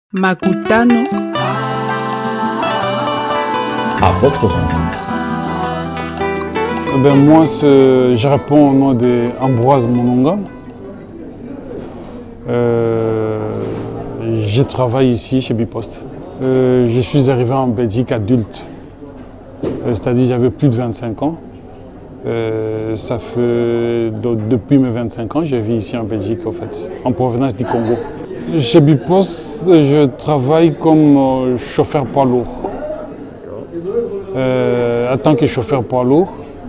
Makutano. À votre rencontre. Moi, je réponds au nom d'Ambroise Mononga. Je travaille ici chez Bipost. Je suis arrivé en Belgique adulte, c'est-à-dire j'avais plus de 25 ans. Ça fait depuis mes 25 ans, je vis ici en Belgique en fait, en provenance du Congo. Chez Bipost, je travaille comme chauffeur poids lourd. En tant que chauffeur poids lourd,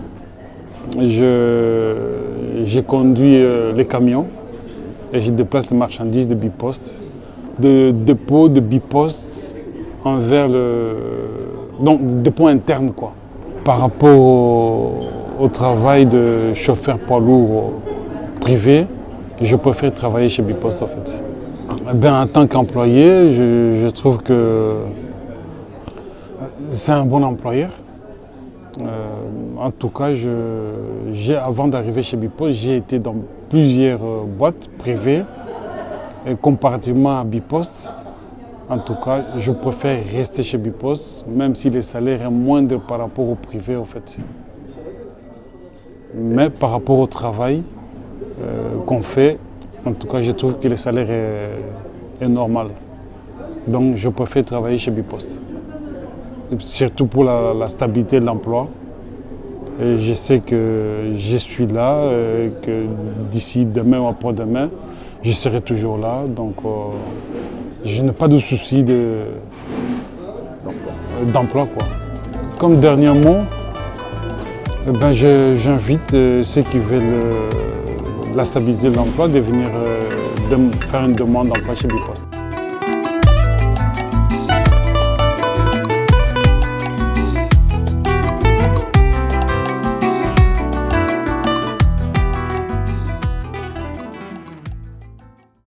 je conduis les camions et je déplace les marchandises de Bipost, de dépôt de Bipost envers donc dépôt interne quoi. Par rapport au travail de chauffeur poids lourd privé, je préfère travailler chez Bipost en fait. En tant qu'employé, je trouve que c'est un bon employeur. En tout cas, avant d'arriver chez Bipost, j'ai été dans plusieurs boîtes privées. Et comparativement à Bipost, en tout cas, je préfère rester chez Bipost, même si les salaires sont moindres par rapport au privé en fait. Mais par rapport au travail qu'on fait, en tout cas, je trouve que le salaire est normal. Donc, je préfère travailler chez Bipost. Surtout pour la stabilité de l'emploi. Et je sais que je suis là, et que d'ici demain ou après-demain, je serai toujours là. Donc, je n'ai pas de souci d'emploi. Comme dernier mot, j'invite ceux qui veulent la stabilité de l'emploi de venir faire une demande d'emploi chez Bipost.